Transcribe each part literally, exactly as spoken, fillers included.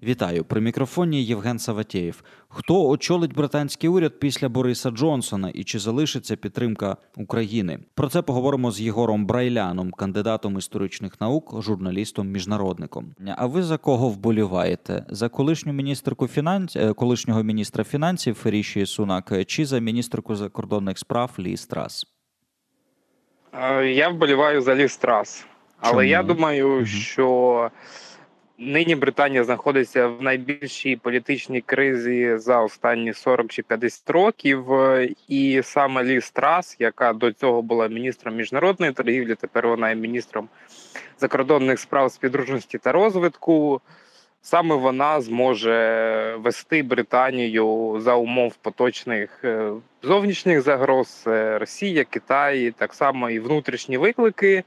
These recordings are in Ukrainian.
Вітаю. При мікрофоні Євген Саватєєв. Хто очолить британський уряд після Бориса Джонсона і чи залишиться підтримка України? Про це поговоримо з Єгором Брайляном, кандидатом історичних наук, журналістом-міжнародником. А ви за кого вболіваєте? За колишню міністерку фінанс... колишнього міністра фінансів Ріші Сунак чи за міністерку закордонних справ Ліз Трас? Я вболіваю за Ліз Трас. Але Чому? я думаю, Угу. що нині Британія знаходиться в найбільшій політичній кризі за останні сорок чи п'ятдесят років. І саме Ліз Трас, яка до цього була міністром міжнародної торгівлі, тепер вона є міністром закордонних справ, співдружності та розвитку, саме вона зможе вести Британію за умов поточних зовнішніх загроз Росія, Китай, так само і внутрішні виклики.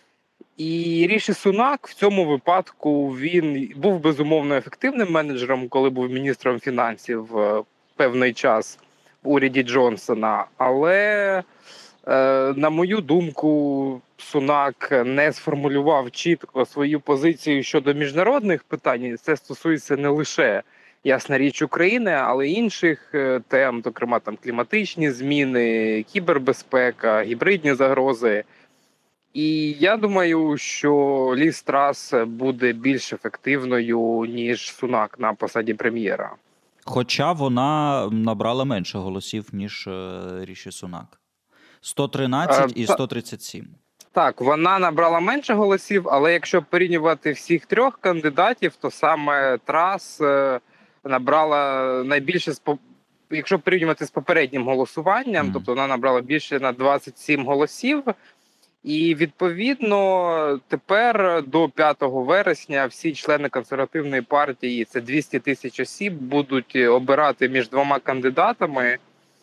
І Ріші Сунак в цьому випадку він був безумовно ефективним менеджером, коли був міністром фінансів певний час в уряді Джонсона. Але, на мою думку, Сунак не сформулював чітко свою позицію щодо міжнародних питань. Це стосується не лише, ясна річ, України, але й інших тем, зокрема там кліматичні зміни, кібербезпека, гібридні загрози. І я думаю, що Ліз Трас буде більш ефективною, ніж Сунак на посаді прем'єра. Хоча вона набрала менше голосів, ніж Ріші Сунак. сто тринадцять і сто тридцять сім. Так, вона набрала менше голосів, але якщо порівнювати всіх трьох кандидатів, то саме Трас набрала найбільше, якщо порівнювати з попереднім голосуванням, mm. тобто вона набрала більше на двадцять сім голосів. І, відповідно, тепер до п'ятого вересня всі члени консервативної партії, це двісті тисяч осіб, будуть обирати між двома кандидатами.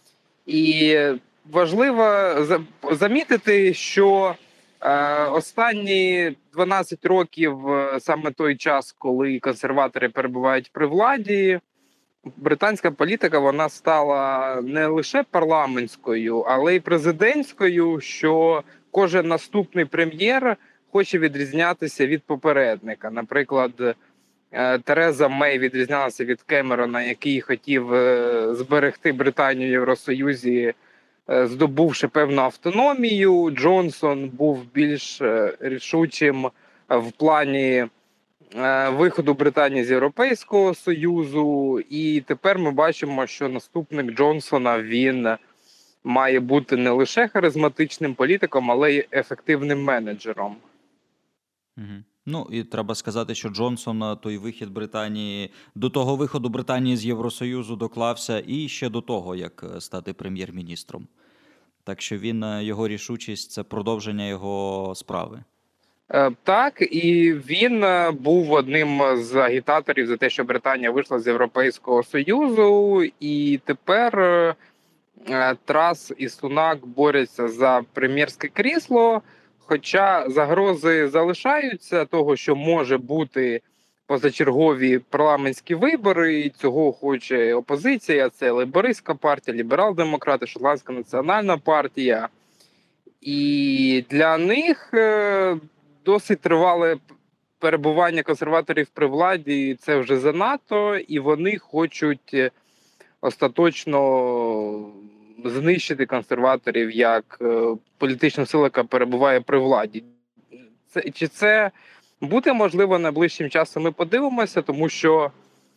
І важливо замітити, що е, останні дванадцять років, саме той час, коли консерватори перебувають при владі, британська політика вона стала не лише парламентською, але й президентською, що кожен наступний прем'єр хоче відрізнятися від попередника. Наприклад, Тереза Мей відрізнялася від Кемерона, який хотів зберегти Британію в Євросоюзі, здобувши певну автономію. Джонсон був більш рішучим в плані виходу Британії з Європейського Союзу. І тепер ми бачимо, що наступник Джонсона, він має бути не лише харизматичним політиком, але й ефективним менеджером. Угу. Ну, і треба сказати, що Джонсон, той вихід Британії, до того виходу Британії з Євросоюзу доклався і ще до того, як стати прем'єр-міністром. Так що він, його рішучість – це продовження його справи. Так, і він був одним з агітаторів за те, що Британія вийшла з Європейського Союзу, і тепер Трас і Сунак борються за прем'єрське крісло, хоча загрози залишаються того, що може бути позачергові парламентські вибори, і цього хоче опозиція, це лейбористська партія, ліберал-демократи, Шотландська національна партія. І для них досить тривале перебування консерваторів при владі, це вже занадто, і вони хочуть остаточно знищити консерваторів як політичну силу, яка перебуває при владі. Це, чи це буде можливо найближчим часом, ми подивимося, тому що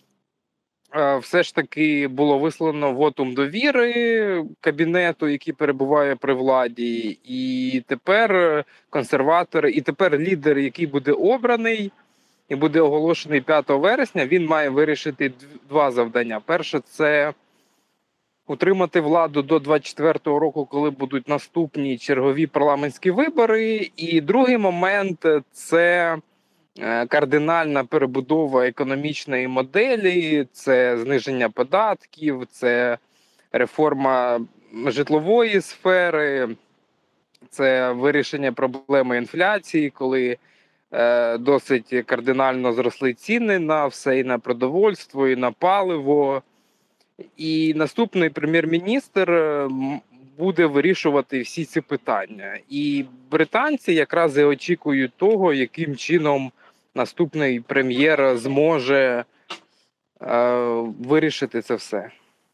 е, все ж таки було висловлено вотум довіри кабінету, який перебуває при владі, і тепер консерватори, і тепер лідер, який буде обраний і буде оголошений п'ятого вересня, він має вирішити два завдання. Перше – це утримати владу до двадцять четвертого року, коли будуть наступні чергові парламентські вибори. І другий момент – це кардинальна перебудова економічної моделі, це зниження податків, це реформа житлової сфери, це вирішення проблеми інфляції, коли е, досить кардинально зросли ціни на все, і на продовольство, і на паливо. І наступний прем'єр-міністр буде вирішувати всі ці питання. І британці якраз і очікують того, яким чином наступний прем'єр зможе вирішити це все.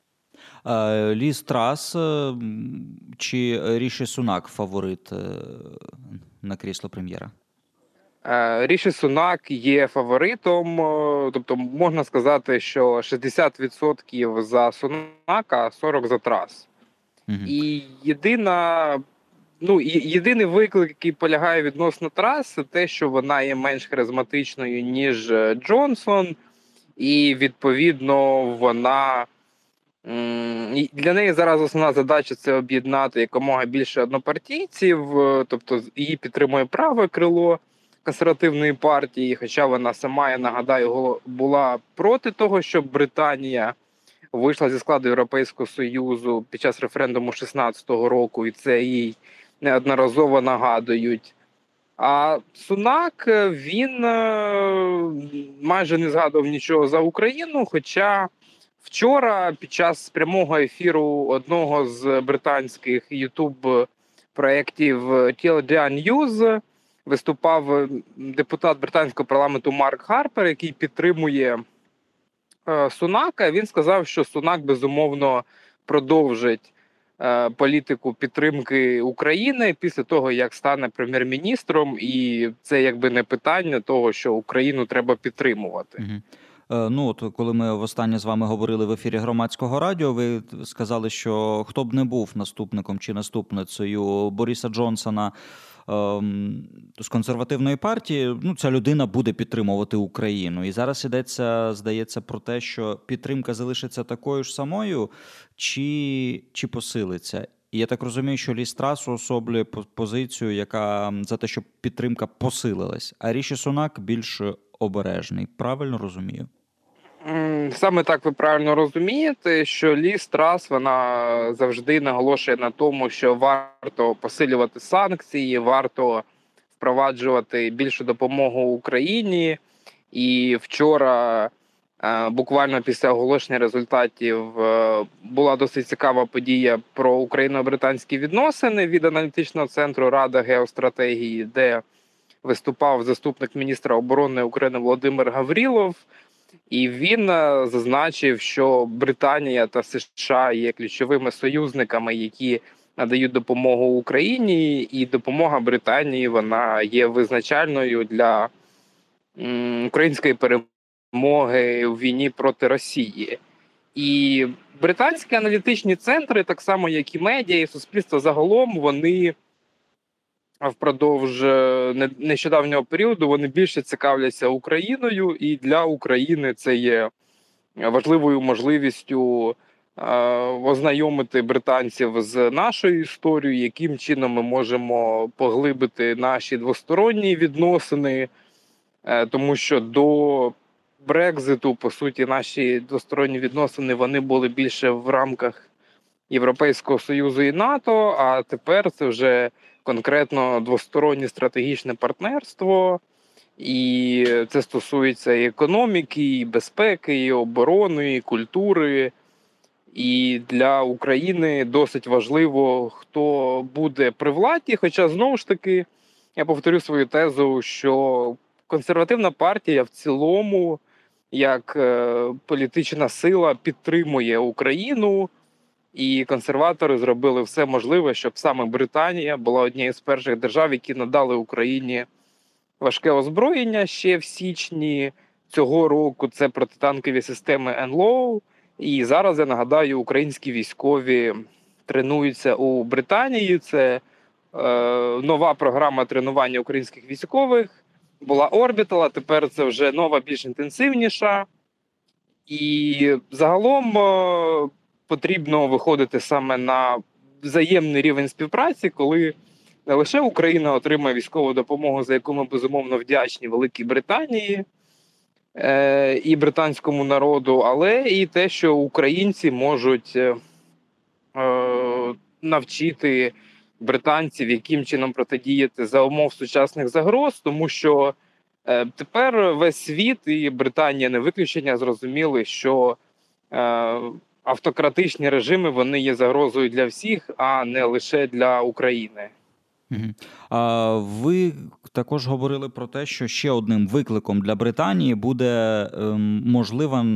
Ліз Трас чи Ріші Сунак фаворит на крісло прем'єра? Ріші Сунак є фаворитом, тобто можна сказати, що шістдесят відсотків за Сунака, а сорок відсотків за Трас. Угу. І єдина, ну, єдиний виклик, який полягає відносно Трас, це те, що вона є менш харизматичною, ніж Джонсон, і, відповідно, вона... Для неї зараз основна задача – це об'єднати якомога більше однопартійців, тобто її підтримує праве крило консервативної партії, хоча вона сама, я нагадаю, була проти того, щоб Британія вийшла зі складу Європейського Союзу під час референдуму шістнадцятого року, і це їй неодноразово нагадують. А Сунак, він майже не згадував нічого за Україну, хоча вчора під час прямого ефіру одного з британських ютуб-проєктів Ті Ел Ді News виступав депутат британського парламенту Марк Харпер, який підтримує Сунака. Він сказав, що Сунак, безумовно, продовжить політику підтримки України після того, як стане прем'єр-міністром, і це якби не питання того, що Україну треба підтримувати. Угу. Ну, от коли ми востаннє з вами говорили в ефірі Громадського радіо, ви сказали, що хто б не був наступником чи наступницею Бориса Джонсона ем, з консервативної партії, ну, ця людина буде підтримувати Україну. І зараз йдеться, здається, про те, що підтримка залишиться такою ж самою, чи, чи посилиться. І я так розумію, що Ліз Трас уособлює позицію, яка за те, щоб підтримка посилилась, а Ріші Сунак більш обережний. Правильно розумію? Саме так ви правильно розумієте, що Ліз Трас, вона завжди наголошує на тому, що варто посилювати санкції, варто впроваджувати більшу допомогу Україні. І вчора, буквально після оголошення результатів, була досить цікава подія про україно-британські відносини від аналітичного центру Рада геостратегії, де виступав заступник міністра оборони України Володимир Гаврилов. І він зазначив, що Британія та США є ключовими союзниками, які надають допомогу Україні, і допомога Британії, вона є визначальною для української перемоги у війні проти Росії. І британські аналітичні центри, так само як і медіа, і суспільство загалом, вони впродовж нещодавнього періоду вони більше цікавляться Україною, і для України це є важливою можливістю ознайомити британців з нашою історією, яким чином ми можемо поглибити наші двосторонні відносини, тому що до Брекзиту, по суті, наші двосторонні відносини, вони були більше в рамках Європейського Союзу і НАТО, а тепер це вже конкретно двостороннє стратегічне партнерство, і це стосується і економіки, і безпеки, і оборони, і культури. І для України досить важливо, хто буде при владі, хоча, знову ж таки, я повторю свою тезу, що консервативна партія в цілому, як політична сила, підтримує Україну, і консерватори зробили все можливе, щоб саме Британія була однією з перших держав, які надали Україні важке озброєння ще в січні цього року. Це протитанкові системи ен ел о. І зараз, я нагадаю, українські військові тренуються у Британії. Це е, нова програма тренування українських військових. Була Орбітал, а тепер це вже нова, більш інтенсивніша. І загалом е, потрібно виходити саме на взаємний рівень співпраці, коли не лише Україна отримає військову допомогу, за яку ми, безумовно, вдячні Великій Британії е- і британському народу, але і те, що українці можуть е- навчити британців, яким чином протидіяти за умов сучасних загроз, тому що е- тепер весь світ, і Британія не виключення, зрозуміли, що е- автократичні режими, вони є загрозою для всіх, а не лише для України. А ви також говорили про те, що ще одним викликом для Британії буде ем, можлива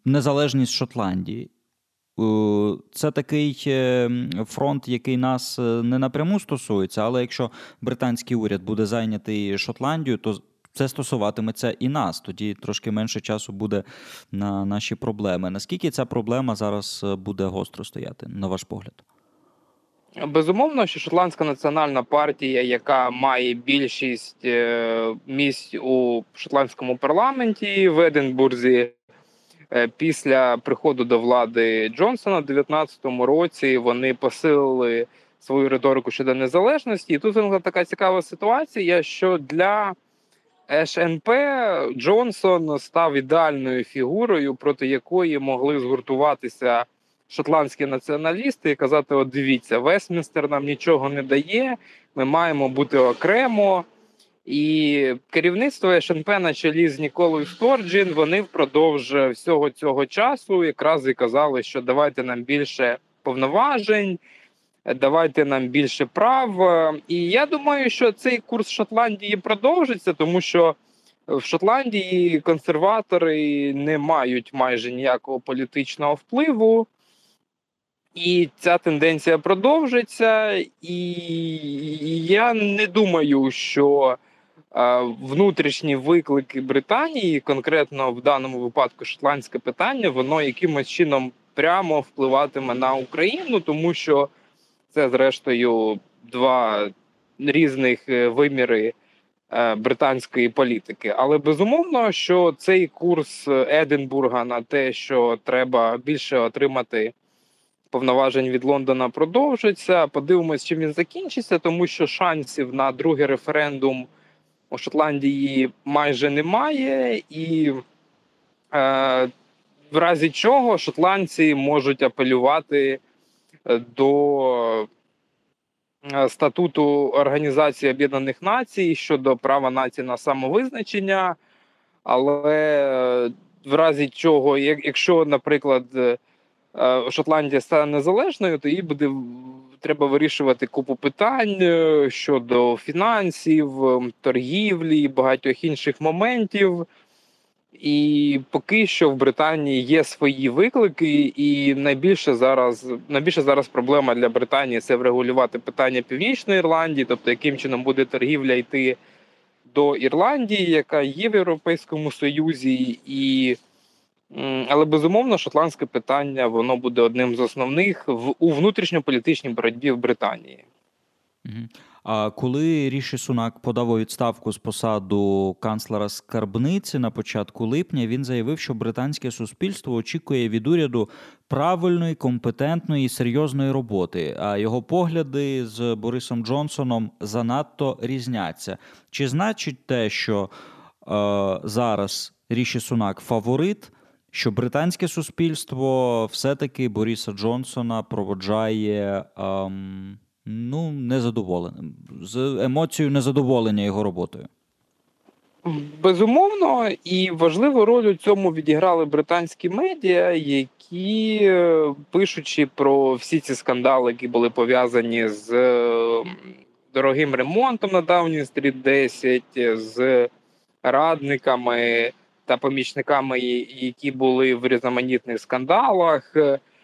незалежність Шотландії. Це такий фронт, який нас не напряму стосується, але якщо британський уряд буде зайнятий Шотландією, то це стосуватиметься і нас. Тоді трошки менше часу буде на наші проблеми. Наскільки ця проблема зараз буде гостро стояти, на ваш погляд? Безумовно, що Шотландська національна партія, яка має більшість місць у шотландському парламенті в Единбурзі, після приходу до влади Джонсона в дев'ятнадцятому році вони посилили свою риторику щодо незалежності. І тут виникла така цікава ситуація, що для Ш Н П Джонсон став ідеальною фігурою, проти якої могли згуртуватися шотландські націоналісти і казати: от дивіться, Вестмінстер нам нічого не дає, ми маємо бути окремо. І керівництво Ш Н П на чолі з Ніколою Сторджін, вони впродовж всього цього часу якраз і казали, що давайте нам більше повноважень, давайте нам більше прав. І я думаю, що цей курс Шотландії продовжиться, тому що в Шотландії консерватори не мають майже ніякого політичного впливу. І ця тенденція продовжиться, і я не думаю, що внутрішні виклики Британії, конкретно в даному випадку шотландське питання, воно якимось чином прямо впливатиме на Україну, тому що це, зрештою, два різних виміри британської політики. Але безумовно, що цей курс Единбурга на те, що треба більше отримати повноважень від Лондона, продовжиться. Подивимось, чим він закінчиться, тому що шансів на другий референдум у Шотландії майже немає, і е, в разі чого шотландці можуть апелювати до статуту Організації Об'єднаних Націй щодо права націй на самовизначення, але в разі чого, якщо, наприклад, Шотландія стане незалежною, то їй буде треба вирішувати купу питань щодо фінансів, торгівлі і багатьох інших моментів. І поки що в Британії є свої виклики, і найбільше зараз, найбільше зараз проблема для Британії – це врегулювати питання Північної Ірландії, тобто яким чином буде торгівля йти до Ірландії, яка є в Європейському Союзі. І але, безумовно, шотландське питання, воно буде одним з основних в, у внутрішньополітичній боротьбі в Британії. А коли Ріші Сунак подав у відставку з посаду канцлера скарбниці на початку липня, він заявив, що британське суспільство очікує від уряду правильної, компетентної і серйозної роботи, а його погляди з Борисом Джонсоном занадто різняться. Чи значить те, що е, зараз Ріші Сунак фаворит, що британське суспільство все-таки Бориса Джонсона проводжає ем, ну, незадоволеним, з емоцією незадоволення його роботою? Безумовно, і важливу роль у цьому відіграли британські медіа, які, пишучи про всі ці скандали, які були пов'язані з дорогим ремонтом на Даунінг-стріт десять, з радниками та помічниками, які були в різноманітних скандалах.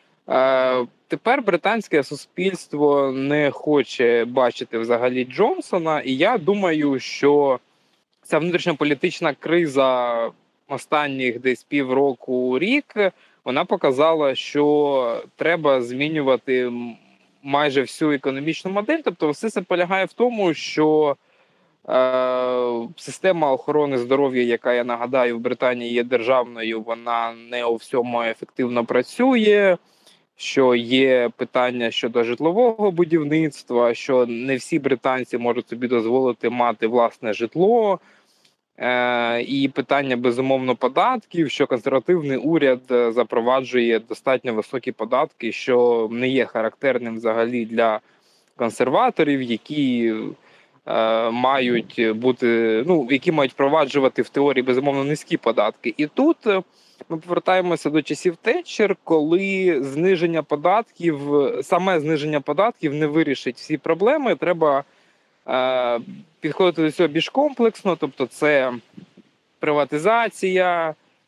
Тепер британське суспільство не хоче бачити взагалі Джонсона, і я думаю, що ця внутрішньополітична криза останніх десь півроку, рік, вона показала, що треба змінювати майже всю економічну модель. Тобто все це полягає в тому, що система охорони здоров'я, яка, я нагадаю, в Британії є державною, вона не у всьому ефективно працює, що є питання щодо житлового будівництва, що не всі британці можуть собі дозволити мати власне житло, і питання, безумовно, податків, що консервативний уряд запроваджує достатньо високі податки, що не є характерним взагалі для консерваторів, які мають бути, ну, які мають впроваджувати в теорії, безумовно, низькі податки. І тут ми повертаємося до часів Тетчер, коли зниження податків, саме зниження податків не вирішить всі проблеми. Треба е, підходити до цього більш комплексно, тобто це приватизація,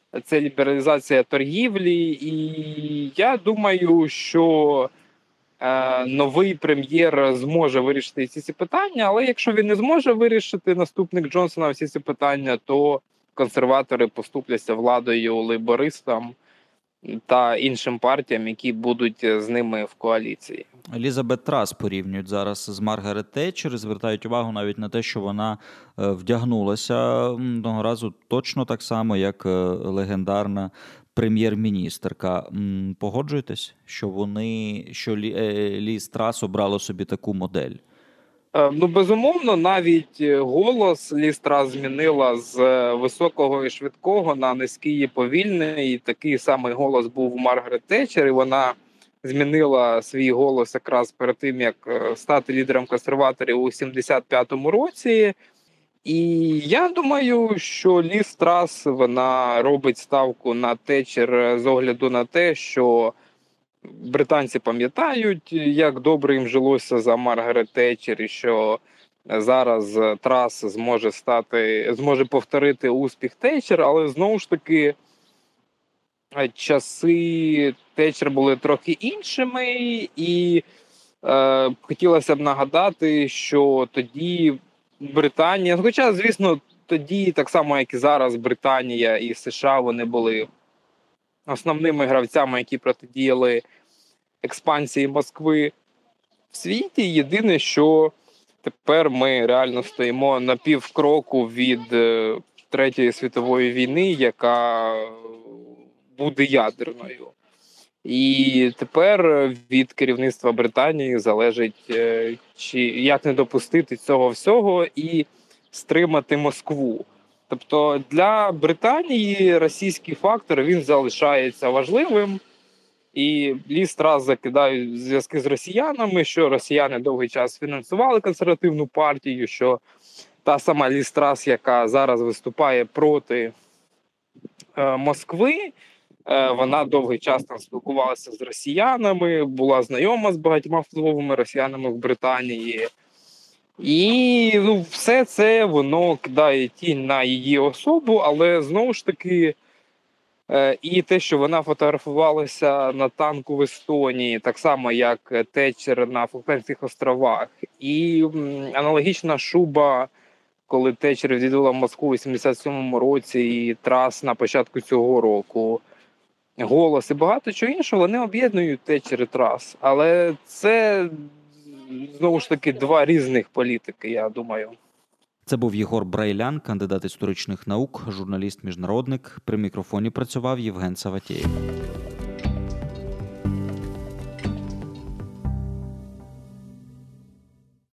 це лібералізація торгівлі. І я думаю, що е, новий прем'єр зможе вирішити всі ці питання, але якщо він не зможе вирішити, наступник Джонсона, всі ці питання, то консерватори поступляться владою лейбористам та іншим партіям, які будуть з ними в коаліції. Елізабет Трас порівнюють зараз з Маргарет Тетчер і звертають увагу навіть на те, що вона вдягнулася одного разу точно так само, як легендарна прем'єр-міністерка. Погоджуєтесь, що вони, що Ліз Трас обрала собі таку модель? Ну, безумовно, навіть голос Ліз Трас змінила з високого і швидкого на низький і повільний. І такий самий голос був у Маргарет Тетчер, і вона змінила свій голос якраз перед тим, як стати лідером консерваторів у сімдесят п'ятому році. І я думаю, що Ліз Трас, вона робить ставку на Тетчер з огляду на те, що британці пам'ятають, як добре їм жилося за Маргарет Тетчер, і що зараз Трас зможе стати, зможе повторити успіх Тетчер, але знову ж таки часи Тетчер були трохи іншими, і е, хотілося б нагадати, що тоді Британія, хоча, звісно, тоді, так само, як і зараз, Британія і США, вони були основними гравцями, які протидіяли експансії Москви в світі. Єдине, що тепер ми реально стоїмо на півкроку від е, Третьої світової війни, яка буде ядерною. І тепер від керівництва Британії залежить, чи як не допустити цього всього і стримати Москву. Тобто для Британії російський фактор, він залишається важливим. І Ліз Трас закидає зв'язки з росіянами, що росіяни довгий час фінансували консервативну партію, що та сама Ліз Трас, яка зараз виступає проти е, Москви, е, вона довгий час там спілкувалася з росіянами, була знайома з багатьма впливовими росіянами в Британії. І ну, все це, воно кидає тінь на її особу, але знову ж таки е, і те, що вона фотографувалася на танку в Естонії, так само як Тетчер на Фолклендських островах, і м, аналогічна шуба, коли Тетчер відвідала Москву у сімдесят сьомому році і Трас на початку цього року, голос і багато чого іншого, вони об'єднують Тетчер і Трас. Але це, знову ж таки, два різних політики, я думаю. Це був Єгор Брайлян, кандидат історичних наук, журналіст-міжнародник. При мікрофоні працював Євген Саватєєв.